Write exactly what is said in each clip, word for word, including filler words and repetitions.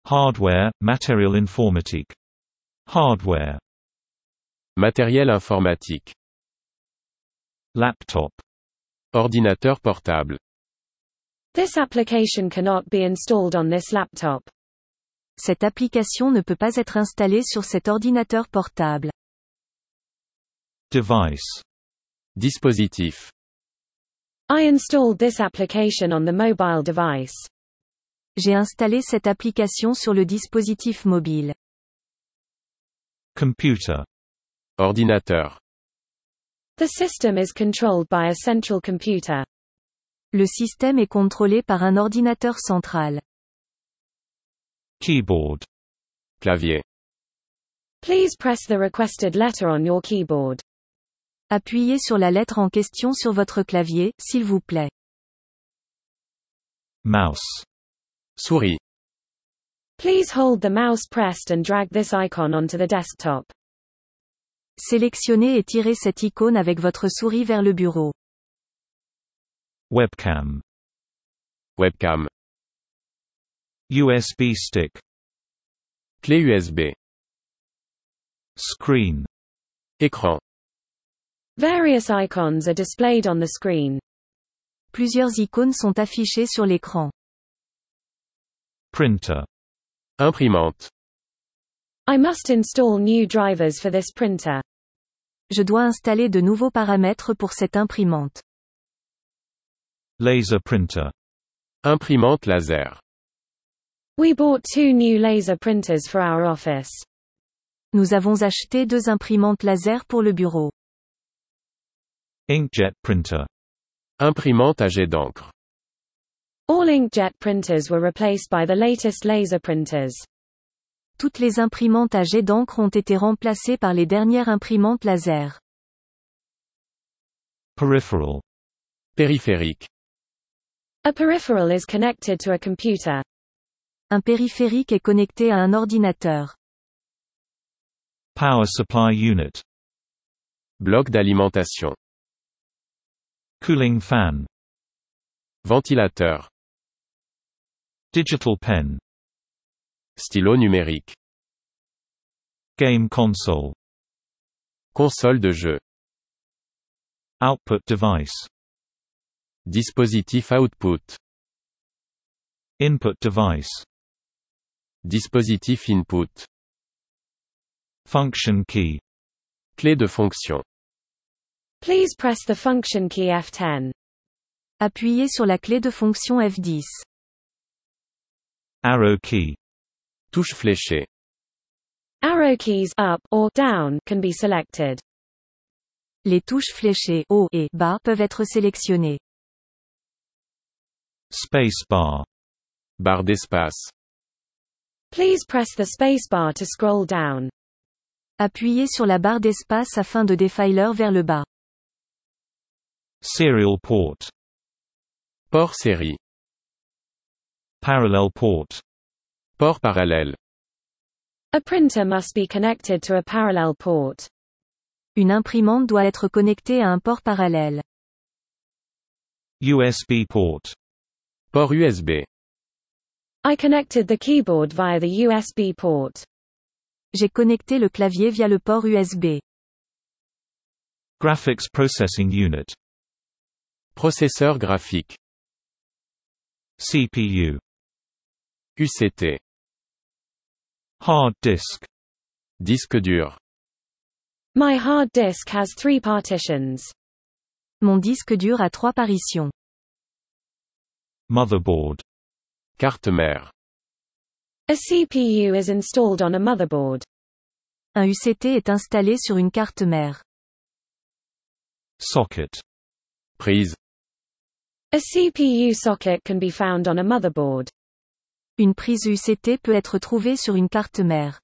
Hardware, matériel informatique. Hardware. Matériel informatique. Laptop. Ordinateur portable. This application cannot be installed on this laptop. Cette application ne peut pas être installée sur cet ordinateur portable. Device. Dispositif. I installed this application on the mobile device. J'ai installé cette application sur le dispositif mobile. Computer. Ordinateur. The system is controlled by a central computer. Le système est contrôlé par un ordinateur central. Keyboard. Clavier. Please press the requested letter on your keyboard. Appuyez sur la lettre en question sur votre clavier, s'il vous plaît. Mouse. Souris. Please hold the mouse pressed and drag this icon onto the desktop. Sélectionnez et tirez cette icône avec votre souris vers le bureau. Webcam. Webcam. U S B stick. Clé U S B. Screen. Écran. Various icons are displayed on the screen. Plusieurs icônes sont affichées sur l'écran. Printer. Imprimante. I must install new drivers for this printer. Je dois installer de nouveaux paramètres pour cette imprimante. Laser printer. Imprimante laser. We bought two new laser printers for our office. Nous avons acheté deux imprimantes laser pour le bureau. Inkjet printer. Imprimante à jet d'encre. All inkjet printers were replaced by the latest laser printers. Toutes les imprimantes à jet d'encre ont été remplacées par les dernières imprimantes laser. Peripheral. Périphérique. A peripheral is connected to a computer. Un périphérique est connecté à un ordinateur. Power supply unit. Bloc d'alimentation. Cooling fan. Ventilateur. Digital pen. Stylo numérique. Game console. Console de jeu. Output device. Dispositif output. Input device. Dispositif input. Function key. Clé de fonction. Please press the function key F ten. Appuyez sur la clé de fonction F dix. Arrow key. Touche fléchée. Arrow keys up or down can be selected. Les touches fléchées haut et bas peuvent être sélectionnées. Space bar. Barre d'espace. Please press the spacebar to scroll down. Appuyez sur la barre d'espace afin de défiler vers le bas. Serial port. Port série. Parallel port. Port parallèle. A printer must be connected to a parallel port. Une imprimante doit être connectée à un port parallèle. U S B port. Port U S B. I connected the keyboard via the U S B port. J'ai connecté le clavier via le port U S B. Graphics processing unit. Processeur graphique. C P U. U C T. Hard disk. Disque dur. My hard disk has three partitions. Mon disque dur a trois partitions. Motherboard. Carte mère. A C P U is installed on a motherboard. Un U C T est installé sur une carte mère. Socket. Prise. A C P U socket can be found on a motherboard. Une prise U C T peut être trouvée sur une carte mère.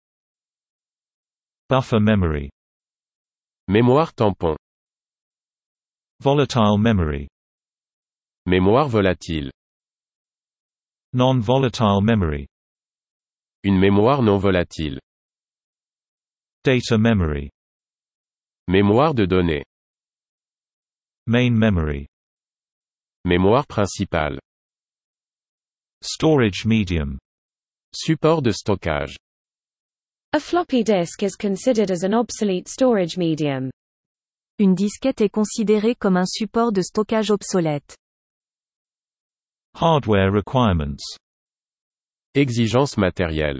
Buffer memory. Mémoire tampon. Volatile memory. Mémoire volatile. Non-volatile memory. Une mémoire non volatile. Data memory. Mémoire de données. Main memory. Mémoire principale. Storage medium. Support de stockage. A floppy disk is considered as an obsolete storage medium. Une disquette est considérée comme un support de stockage obsolète. Hardware requirements. Exigences matérielles.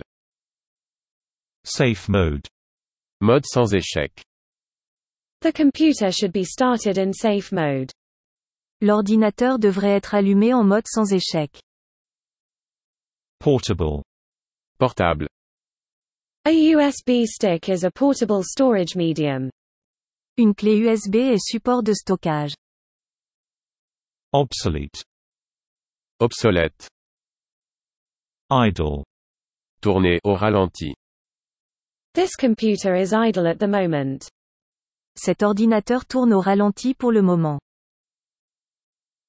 Safe mode. Mode sans échec. The computer should be started in safe mode. L'ordinateur devrait être allumé en mode sans échec. Portable. Portable. A U S B stick is a portable storage medium. Une clé U S B est support de stockage. Obsolete. Obsolète. Idle. Tourner au ralenti. This computer is idle at the moment. Cet ordinateur tourne au ralenti pour le moment.